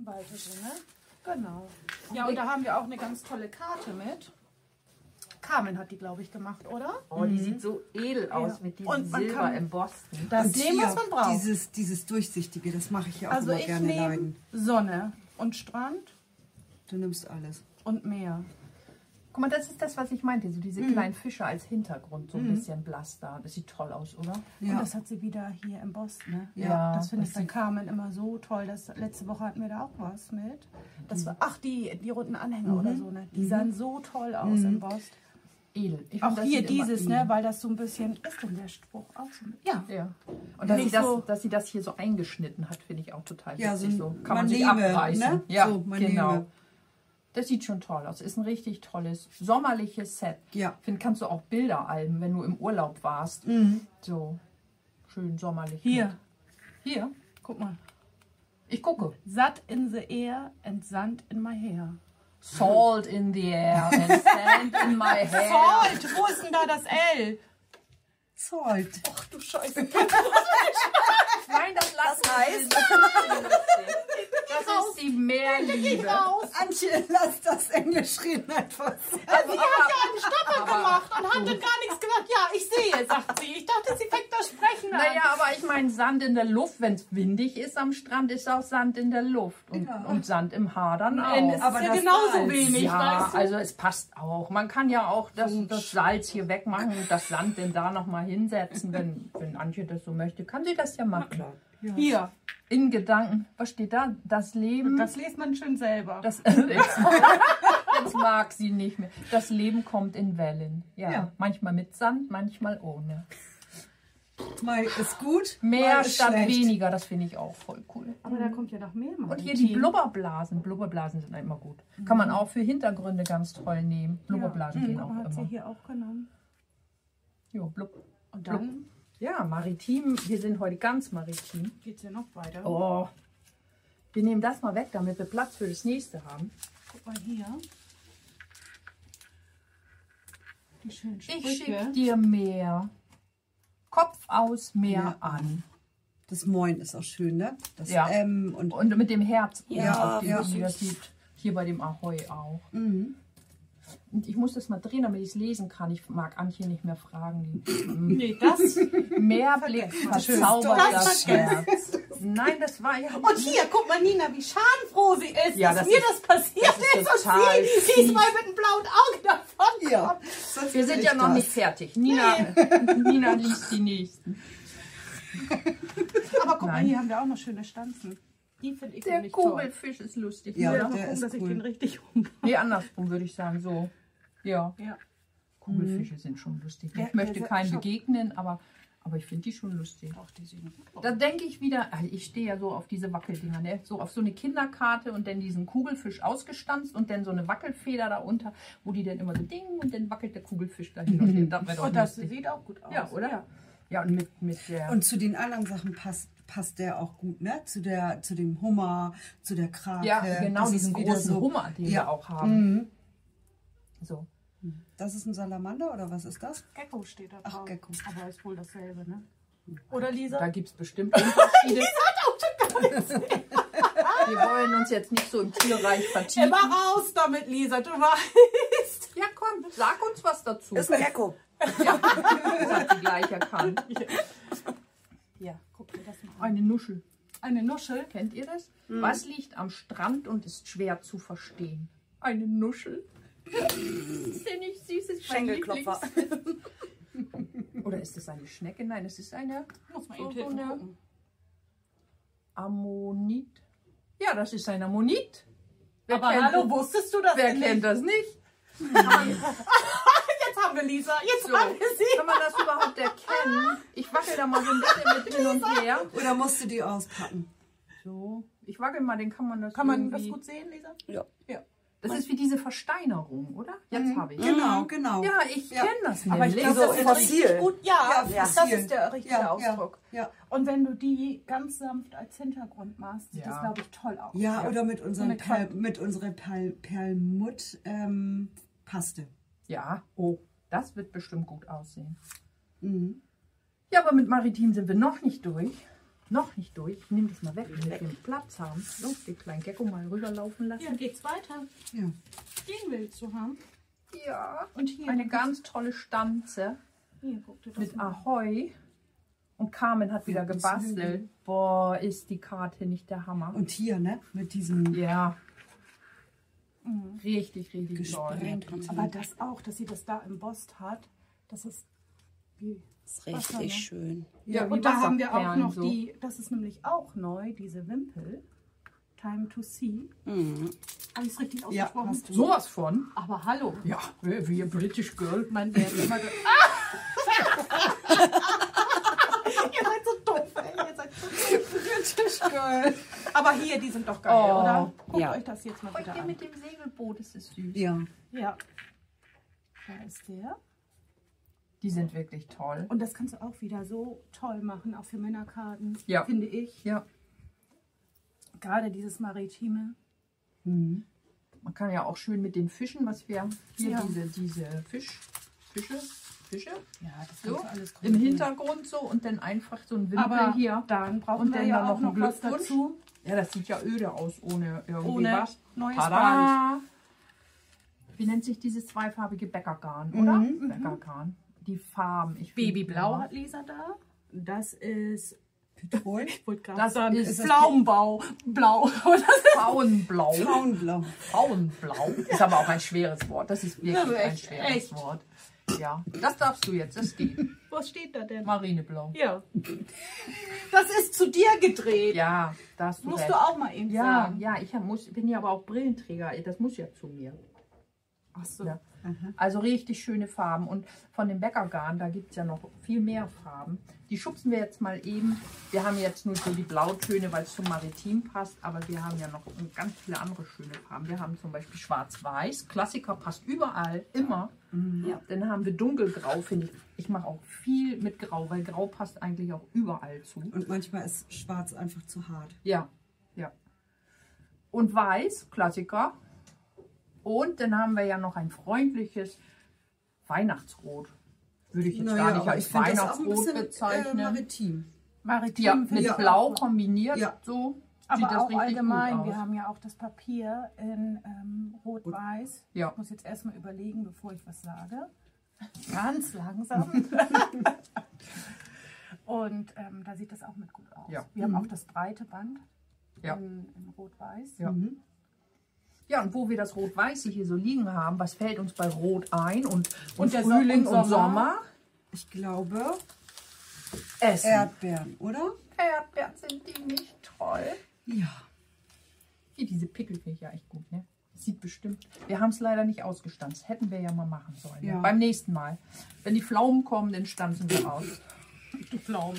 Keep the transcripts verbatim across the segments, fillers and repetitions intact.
Weiter drin, genau. Ja, und da haben wir auch eine ganz tolle Karte mit. Carmen hat die, glaube ich, gemacht, oder? Oh, die mhm. sieht so edel aus ja. mit diesem und man Silber im Boston. Das und nehmen, was man braucht. Dieses, dieses Durchsichtige, das mache ich ja auch also immer ich gerne leiden. Sonne und Strand. Du nimmst alles. Und Meer. Guck mal, das ist das, was ich meinte. So diese mhm. kleinen Fische als Hintergrund, so ein mhm. bisschen blass da. Das sieht toll aus, oder? Ja. Und das hat sie wieder hier im Boston. Ne? Ja, ja, das finde ich bei Carmen immer so toll. Das, letzte Woche hatten wir da auch was mit. Das war, ach, die, die runden Anhänger mhm. oder so. Ne? Die mhm. sahen so toll aus mhm. im Boston. Edel. Ich auch hier dieses, ne, weil das so ein bisschen, ist denn der Spruch auch so? Ja. ja. Und dass sie, das, so, dass sie das hier so eingeschnitten hat, finde ich auch total ja, witzig. So, so kann man sich nehme, abreißen. Ne? Ja, so, genau. Nehme. Das sieht schon toll aus. Ist ein richtig tolles, sommerliches Set. Ja. Ich finde, kannst du auch Bilderalben, wenn du im Urlaub warst. Mhm. So schön sommerlich. Hier. Mit. Hier. Guck mal. Ich gucke. Sat in the air and sand in my hair. Salt in the air and sand in my hair. Salt! Wo ist denn da das L? Salt. Ach du Scheiße. Nein, das lassen das heißt. Das ist die Meerliebe. Antje, lass das Englisch reden einfach. Also sie hat ja einen Stopper gemacht und hat dann gar nichts gesagt. Ja, ich sehe, sagt sie. Ich dachte, sie fängt das Sprechen an. Naja, aber ich meine, Sand in der Luft, wenn es windig ist am Strand, ist auch Sand in der Luft. Und, ja. und Sand im Haar dann auch. Nein, es aber ist ja genauso Salz. Wenig. Ja, weißt du? also es passt auch. Man kann ja auch das, das Salz hier wegmachen und das Sand denn da nochmal hinsetzen, wenn, wenn Antje das so möchte. Kann sie das ja machen. Na klar. Ja. Hier. In Gedanken. Was steht da? Das Leben. Das liest man schön selber. Das, jetzt mag sie nicht mehr. Das Leben kommt in Wellen. Ja. ja. Manchmal mit Sand, manchmal ohne. Mal ist gut. Mehr ist statt schlecht. weniger. Das finde ich auch voll cool. Aber da kommt ja noch mehr. Mal Und hier die Blubberblasen. Blubberblasen sind immer gut. Mhm. Kann man auch für Hintergründe ganz toll nehmen. Blubberblasen ja. gehen mhm, auch hat immer. Sie hier auch genommen. Jo, blub. Und dann? Blub. Ja, maritim. Wir sind heute ganz maritim. Geht's ja noch weiter? Oh. Wir nehmen das mal weg, damit wir Platz für das nächste haben. Guck mal hier. Die schönen Sprüche. Ich schicke dir mehr. Kopf aus, mehr ja. an. Das Moin ist auch schön, ne? Das ja. M und, und mit dem Herz. Ja, auf ja. Das sieht hier bei dem Ahoi auch. Mhm. Und ich muss das mal drehen, damit ich es lesen kann. Ich mag Antje nicht mehr fragen. Die, nee, das. Mehrblick verzaubert das, das Herz. Nein, das war ja. Und hier, guck mal, Nina, wie schadenfroh sie ist, ja, dass das mir ist, das passiert das ist. ist und sie diesmal mit einem blauen Auge davon ja, kommt. Wir sind ja noch das. nicht fertig. Nina, nee. Nina liest die nächsten. Aber guck Nein. mal, hier haben wir auch noch schöne Stanzen. Die finde ich Der Kugelfisch toll. Ist lustig. Ja, ja der mal gucken, ist dass cool. ich den richtig umbaue. Nee, andersrum würde ich sagen, so. Ja. ja. Kugelfische mhm. sind schon lustig. Der, ich möchte der, keinen der, begegnen, aber, aber ich finde die schon lustig. Auch die sehen gut aus. Da denke ich wieder, ich stehe ja so auf diese Wackeldinger, ne? So auf so eine Kinderkarte und dann diesen Kugelfisch ausgestanzt und dann so eine Wackelfeder da unter, wo die dann immer so ding und dann wackelt der Kugelfisch dahin und her. Das, und das sieht auch gut aus. Ja, oder? Ja, ja und mit, mit der... Und zu den anderen Sachen passt passt der auch gut, ne? Zu der, zu dem Hummer, zu der Krake. Ja, genau, das diesen großen so, Hummer, den ja. wir auch haben. Mhm. So. Das ist ein Salamander oder was ist das? Gecko steht da drauf. Ach, Gecko. Aber ist wohl dasselbe, ne? Oder Lisa? Da gibt es bestimmt Unterschiede. Lisa hat auch schon gar nichts. Wir wollen uns jetzt nicht so im Tierreich vertiefen. Immer raus damit, Lisa, du weißt. Ja, komm, sag uns was dazu. Ist ein Gecko. Ja, das hat sie gleich erkannt. Ja, guck dir das mal an. Eine Nuschel. Eine Nuschel? Kennt ihr das? Mhm. Was liegt am Strand und ist schwer zu verstehen? Eine Nuschel. Ist der nicht süß? Ist Schenkelklopfer. Oder ist es eine Schnecke? Nein, es ist eine... Muss man so, eben so so eine gucken. Ammonit. Ja, das ist ein Ammonit. Wer Aber kennt hallo, das? wusstest du das Wer nicht? kennt das nicht? Jetzt haben wir Lisa, jetzt So, haben wir sie. kann man das überhaupt erkennen? Ich wackel da mal so ein bisschen mit hin und her. Oder musst du die auspacken? So, ich wackel mal, den kann man das Kann man das irgendwie- gut sehen, Lisa? Ja. Ja. Das ist wie diese Versteinerung, oder? Jetzt Mhm. habe ich. Genau, genau. Ja, ich Ja. kenne das Aber ich nämlich. glaube, So das ist fossil. richtig gut. Ja, Ja, das fossil. ist der richtige Ja, Ausdruck. Ja, ja. Und wenn du die ganz sanft als Hintergrund machst, sieht Ja. das, glaube ich, toll aus. Ja, oder mit, unseren eine Perl, Qual- mit unserer Perl, Perlmutt ähm, Paste. Ja, oh, das wird bestimmt gut aussehen. Mhm. Ja, aber mit Maritim sind wir noch nicht durch. Noch nicht durch. Ich nehme das mal weg, damit wir Platz haben. So, den kleinen Gecko mal rüberlaufen lassen. Ja, geht's weiter. Ja. Den willst du haben? Ja. Und hier Eine ganz tolle Stanze Hier, guck dir das mit mal an. Ahoi. Und Carmen hat wieder gebastelt. Boah, ist die Karte nicht der Hammer. Und hier, ne? Mit diesem Ja. Richtig, richtig toll. Gesprengt. Aber das auch, dass sie das da embossed hat, das ist wie Das ist richtig schön. Ja, wie und da haben wir auch Wasserperlen noch so. die, das ist nämlich auch neu, diese Wimpel. Time to see. Mhm. Habe ich es richtig Ja, ausgesprochen? hast du. Sowas von. Aber hallo. Ja, wie wie ein British Girl. Mein Dad immer ge ah! Ihr seid so doof, ey. Ihr seid so British Girl. Aber hier, die sind doch geil, Oh. oder? Guckt Ja. euch das jetzt mal Heute wieder an. mit dem Segelboot, das ist süß. Ja. Ja. Da ist der. Die sind wirklich toll. Und das kannst du auch wieder so toll machen, auch für Männerkarten, Ja. finde ich. Ja, Gerade dieses Maritime. Mhm. man kann ja auch schön mit den Fischen, was wir hier, Ja. diese, diese Fisch, Fische, Fische, Ja, das so, kannst du alles im kombinieren. Hintergrund so und dann einfach so ein Wimpel Aber hier. dann brauchen Und wir dann ja da auch noch noch ein was Glückwunsch. dazu. Ja, das sieht ja öde aus ohne irgendwie Ohne was. neues Tada! Wie nennt sich dieses zweifarbige Bäckergarn, oder? Mhm. Bäckergarn. Die Farben. Ich find- Babyblau hat Lisa da. Das ist, Petrol. ich wollte gerade Das sagen, ist- ist Pflaumenbau. Blau. Das ist Frauenblau. Frauenblau. Frauenblau. Ist aber auch ein schweres Wort. Das ist wirklich Das ist ein echt- schweres echt. Wort. Ja, das darfst du jetzt. Das geht. Was steht da denn? Marineblau. Ja. Das ist zu dir gedreht. Ja, da hast du Musst recht. du auch mal eben Ja, sagen. ja, ich hab, muss, bin ja aber auch Brillenträger. Das muss ja zu mir. Ach so. Ja. Also richtig schöne Farben. Und von dem Bäckergarn, da gibt es ja noch viel mehr Farben. Die schubsen wir jetzt mal eben. Wir haben jetzt nur so die Blautöne, weil es zum Maritim passt. Aber wir haben ja noch ganz viele andere schöne Farben. Wir haben zum Beispiel Schwarz-Weiß. Klassiker passt überall, immer. Ja. Dann haben wir Dunkelgrau, finde ich. Ich mache auch viel mit Grau, weil Grau passt eigentlich auch überall zu. Und manchmal ist schwarz einfach zu hart. Ja, ja. Und Weiß, Klassiker. Und dann haben wir ja noch ein freundliches Weihnachtsrot. Würde ich jetzt Naja, gar nicht aber als ich finde das auch ein Weihnachtsrot bisschen, bezeichnen. Äh, maritim. Maritim ja, finde mit ich ja. auch Blau gut. kombiniert, Ja. so Aber sieht das auch richtig allgemein, gut wir aus. haben ja auch das Papier in ähm, Rot-Weiß. Ja. Ich muss jetzt erstmal überlegen, bevor ich was sage. Ganz langsam. Und ähm, da sieht das auch mit gut aus. Ja. Wir haben auch das breite Band Ja. in, in Rot-Weiß. Ja. Ja, und wo wir das Rot-Weiße hier so liegen haben, was fällt uns bei Rot ein? Und, und, Und der Frühling Sommer- und Sommer? Ich glaube, Essen. Erdbeeren, oder? Erdbeeren, sind die nicht toll? Ja. Hier, diese Pickel finde ich ja echt gut, ne? Sieht bestimmt. Wir haben es leider nicht ausgestanzt. Hätten wir ja mal machen sollen. Ja. Ne? Beim nächsten Mal. Wenn die Pflaumen kommen, dann stanzen wir aus. Die Pflaume.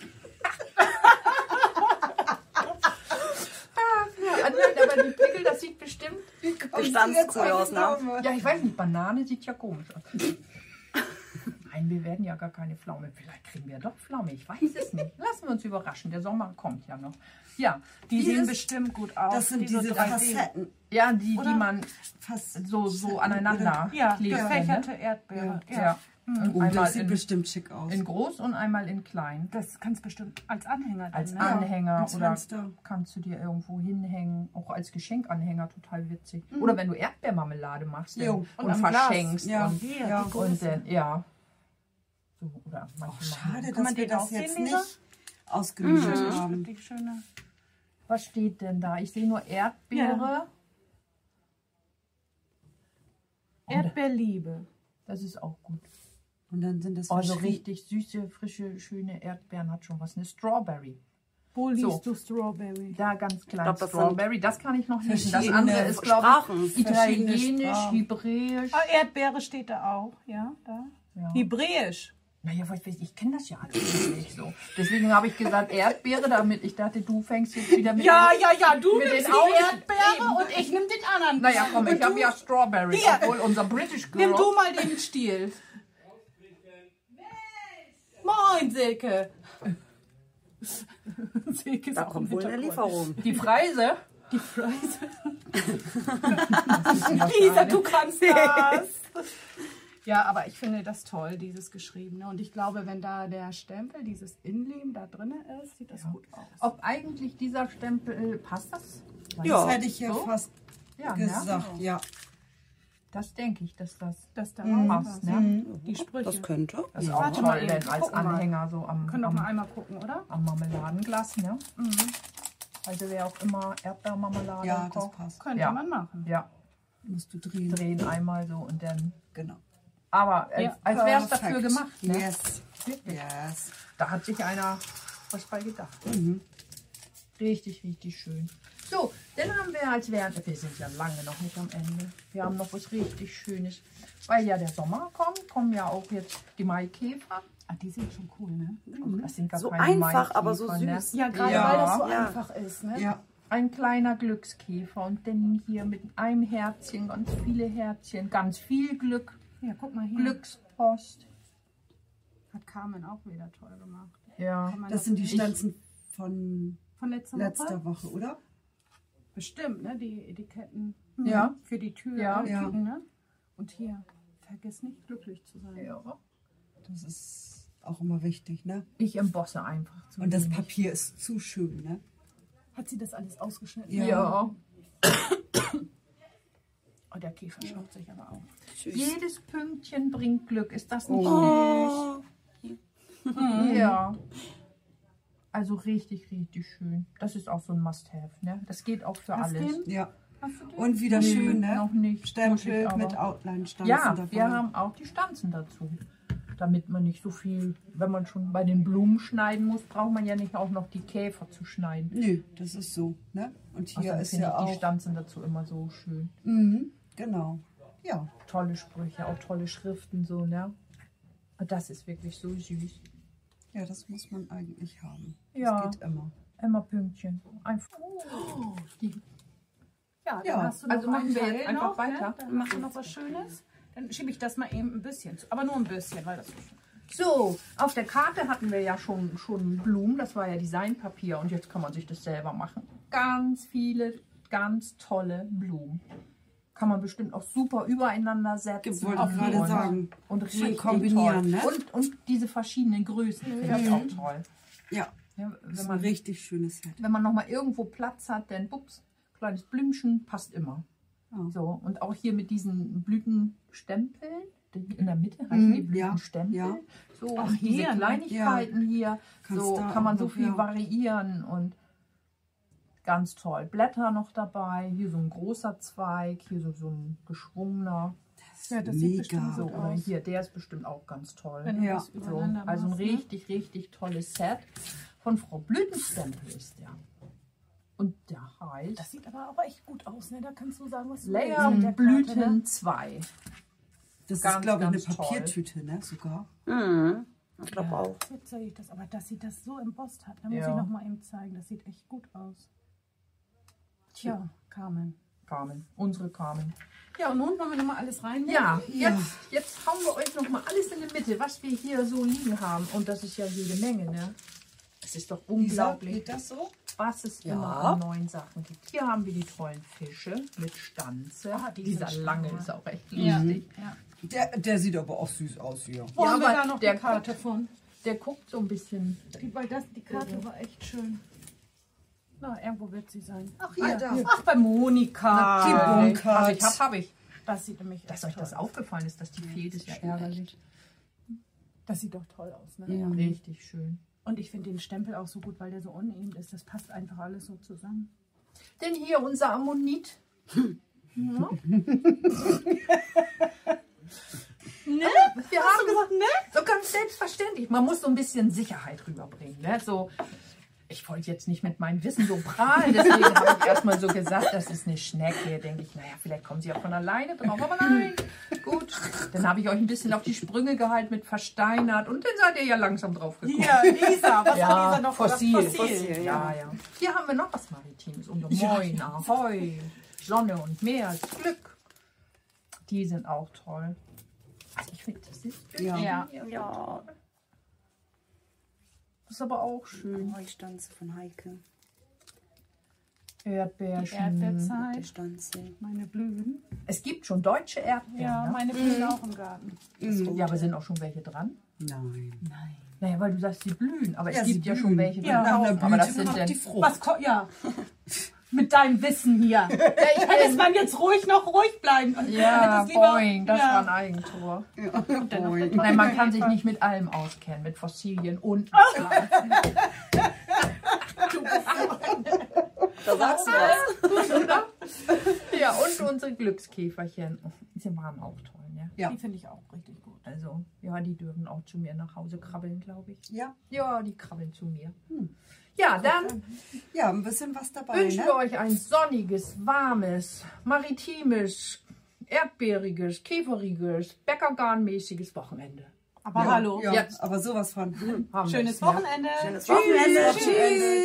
Ja, nein, aber die Pickel, das sieht bestimmt. Bestandscool aus, ne? Ja, ich weiß nicht, Banane sieht ja komisch aus. Nein, wir werden ja gar keine Pflaume. Vielleicht kriegen wir doch Pflaume. Ich weiß es nicht. Lassen wir uns überraschen. Der Sommer kommt ja noch. Ja, Die dieses- sehen bestimmt gut aus. Das sind die so diese drei D. Facetten. ja, die, die Oder? man Fast so, so aneinander Ja, klebt. gefächerte Ne? Erdbeere. Ja. Ja. Und Oh, einmal das sieht in, bestimmt schick aus. in groß und einmal in klein. Das kannst du bestimmt als Anhänger Als dann, ne? Anhänger ins oder Fenster. kannst du dir irgendwo hinhängen, auch als Geschenkanhänger, total witzig. Oder wenn du Erdbeermarmelade machst dann, Jo. und, Und am Glas. verschenkst. Ja. Und, Hier, Ja. die und Größe. dann, ja. So, oder manche machen- Schade, Kann man dass wir den das auch sehen, jetzt Lisa? nicht ausgelöst Mhm. haben. Richtig schöne. Was steht denn da? Ich sehe nur Erdbeere. Erdbeerliebe. Das ist auch gut. Und dann sind das Also verschrie- richtig süße, frische, schöne Erdbeeren hat schon was. Eine Strawberry. Wo liest So. du Strawberry? Da ganz klein. glaub, das sind Strawberry, das kann ich noch lesen. Das verschiedene andere ist, glaube Sprachen. ich, Verschiedene Italienisch, Sprachen. Hebräisch. Ah, Erdbeere steht da auch. Ja, da. Ja. Hebräisch. Naja, was weiß ich, ich kenne das ja alles nicht so. Deswegen habe ich gesagt Erdbeere, damit ich dachte, du fängst jetzt wieder mit. Ja, ja, ja, du Mit nimmst den die Augen. Erdbeere Eben. und ich nimm den anderen. Naja, komm, ich habe ja Strawberry, Hier. obwohl unser British Girl. Nimm du mal den Stiel. Moin, Silke. Silke ist Da auch kommt im wohl eine Hintergrund. Lieferung. Die Preise. Die Preise. Lisa, du kannst das. Ja, aber ich finde das toll, dieses Geschriebene. Und ich glaube, wenn da der Stempel, dieses Inlem da drin ist, sieht das gut aus. ob eigentlich dieser Stempel, passt das? Ja. Das hätte ich ja So? fast Ja, ne? gesagt, ja. Das denke ich, dass das, Das da Mhm. raus passt. ist. Ne? Die Sprüche. Das könnte. Das ist Ja. auch Warte mal toll, eben, denn als gucken mal. Anhänger so am, Können doch am, mal einmal gucken, oder? am Marmeladenglas. Ne? Mhm. Also wer auch immer Erdbeermarmelade Ja, das kocht. passt. Könnte Ja. man machen. Ja, Musst du drehen. drehen einmal so und dann. Genau. Aber äh, Ja, als wäre es dafür Perfekt. gemacht. Ne? Yes. Wirklich. Yes. Da hat sich einer was bei gedacht. Mhm. Richtig, richtig schön. So, dann haben wir als während, wir sind ja lange noch nicht am Ende. Wir haben noch was richtig Schönes. Weil ja der Sommer kommt, kommen ja auch jetzt die Maikäfer. Ah, die sind schon cool, ne? Das sind gar So keine einfach, aber so Maikäfer, süß. Ja, gerade Ja. weil das so Ja. einfach ist, ne? Ja. Ein kleiner Glückskäfer und dann hier mit einem Herzchen, ganz viele Herzchen, ganz viel Glück, Ja, guck mal hier. Glückspost. Hat Carmen auch wieder toll gemacht. Ja, Kann man Das sind die nicht- Stanzen von von letzter Woche? letzter Woche, oder? Bestimmt, ne? Die Etiketten. Ja. Für die Tür. Ja. äh, Ja. Tüten, ne? Und hier, vergiss nicht, glücklich zu sein. ja. Das ist auch immer wichtig, ne? Ich embosse einfach. zu Und das wenig. Papier ist zu schön, ne? Hat sie das alles ausgeschnitten? Ja. Ja. Oh, der Käfer schaut sich aber auf. Tschüss. Jedes Pünktchen bringt Glück. Ist das nicht Oh. süß? Ja. Also richtig, richtig schön. Das ist auch so ein Must-Have, ne? Das geht auch für Hast alles. den? Ja. Hast du den? Und wieder Nee, schön, ne? noch nicht. Muss Stempel ich aber. mit Outline-Stanzen Ja, dabei. wir haben auch die Stanzen dazu. Damit man nicht so viel, wenn man schon bei den Blumen schneiden muss, braucht man ja nicht auch noch die Käfer zu schneiden. Nö, das ist so, ne? Und hier Außerdem ist finde ja ich die auch... Stanzen dazu immer so schön. Mhm, genau. Ja. Tolle Sprüche, auch tolle Schriften so, ne? Und das ist wirklich so süß. Ja, das muss man eigentlich haben. Ja. Das geht immer. Immer Pünktchen. Einfach. Oh, die, Ja, dann Ja, hast du noch also machen einen wir Teil jetzt einfach noch, weiter. Ne? Dann machst du noch was Schönes. Dann schiebe ich das mal eben ein bisschen zu. Aber nur ein bisschen, weil das so schön ist. So, auf der Karte hatten wir ja schon, schon Blumen, das war ja Designpapier und jetzt kann man sich das selber machen. Ganz viele, ganz tolle Blumen. Kann man bestimmt auch super übereinander setzen. Ich wollte auf gerade und, sagen. Und Schön richtig kombinieren, toll. ne? Und, und diese verschiedenen Größen finde ich auch toll. Ja, Ja, das wenn ist ein man, richtig schönes Set. wenn man nochmal irgendwo Platz hat, dann bups, kleines Blümchen, passt immer. Ja. So, und auch hier mit diesen Blütenstempeln, in der Mitte heißen Mhm, die ja, Blütenstempel. ja. So, Ach, und diese hier, ne? Kleinigkeiten hier, Kannst so da kann man auch so noch, viel ja. variieren und ganz toll. Blätter noch dabei, hier so ein großer Zweig, hier so, so ein geschwungener. Ja, das sieht Mega. bestimmt So, gut oder aus. hier, der ist bestimmt auch ganz toll. Wenn du Ja. das So, übereinander also ein machst, ne? richtig, richtig tolles Set. Von Frau Blütenstempel ist der. Und der heißt Das sieht aber auch echt gut aus, ne? Da kannst du sagen, was du Layer willst mit der Blüten Karte, ne? zwei. Das Ganz, ist, glaube ich, eine ganz toll. Papiertüte, ne? Sogar. Mhm. Ich glaube auch. Jetzt zeige ich das, aber dass sie das so embossed hat, da muss Ja. ich noch mal eben zeigen. Das sieht echt gut aus. Tja, Carmen. Carmen, unsere Carmen. Ja, und nun wollen wir noch mal alles rein. Ja, Ja. Jetzt, jetzt hauen wir euch noch mal alles in die Mitte, was wir hier so liegen haben. Und das ist ja jede Menge, ne? Es ist doch Lisa, unglaublich, geht das so? was es Ja. immer an neuen Sachen gibt. Hier haben wir die tollen Fische mit Stanze. Ah, die Dieser sind lange spannend. ist auch echt Ja. lustig. Ja. Der, der sieht aber auch süß aus hier. Wo Ja, haben wir aber da noch der die Karte von? Der guckt so ein bisschen. Die, weil das, die Karte war echt schön. Na, irgendwo wird sie sein. Ach, hier. da. Ach, bei Monika. Die Was Bunkert. ich hab, hab ich. Das sieht nämlich Dass echt euch das toll aus. aufgefallen ist, dass die fehlt, ist ja ärgerlich. Das sieht doch toll aus, ne? Ja. Richtig schön. Und ich finde den Stempel auch so gut, weil der so uneben ist. Das passt einfach alles so zusammen. Denn hier unser Ammonit. Ja. Ne? Wir haben gesagt, ne? So ganz selbstverständlich. Man muss so ein bisschen Sicherheit rüberbringen. Ne? So, ich wollte jetzt nicht mit meinem Wissen so prahlen, deswegen habe ich erstmal so gesagt, das ist eine Schnecke. Denke ich, naja, vielleicht kommen sie ja von alleine drauf. Aber nein, gut. Dann habe ich euch ein bisschen auf die Sprünge gehalten mit versteinert und dann seid ihr ja langsam drauf gekommen. Hier, Lisa, was Ja, hat Lisa noch Fossil. gesagt? Fossil, Ja, ja. Hier haben wir noch was Maritimes. Und Moin, Ahoi, Sonne und Meer, Glück. Die sind auch toll. Also ich finde, das ist schön. Ja. Ja. Ja. Das ist aber auch schön. Heustanze von Heike. Erdbeerchen. Der Erdbeerzeit, Stanze. meine Blühen. Es gibt schon deutsche Erdbeeren. Ja, ne? meine Blühen auch im Garten. Ja, aber sind auch schon welche dran? Nein. Nein. Naja, weil du sagst, sie blühen. Aber Ja, es sie gibt ja blühen. schon welche, die Ja. Nach einer tauchen. Aber das Blüte sind kommt denn... die Frucht. Was ko- ja. Mit deinem Wissen hier. Hätte man jetzt ruhig noch ruhig bleiben. Ja, Hättest lieber- boing, das ja. war ein Eigentor. Ja, boing. Nein, man kann sich nicht mit allem auskennen, mit Fossilien und Pflanzen. Da sagst du was. Ja, und unsere Glückskäferchen. Sie waren auch toll, ne? Ja. Die finde ich auch richtig gut. Also, ja, die dürfen auch zu mir nach Hause krabbeln, glaube ich. Ja. Ja, die krabbeln zu mir. Ja, dann Ja, ein bisschen was dabei, wünschen ne? wir euch ein sonniges, warmes, maritimes, erdbeeriges, käferiges, bäckergarnmäßiges Wochenende. Aber Ja, hallo. Ja, Jetzt. aber sowas von. Haben Schönes wir's, ne? Wochenende. Schönes Wochenende. Tschüss.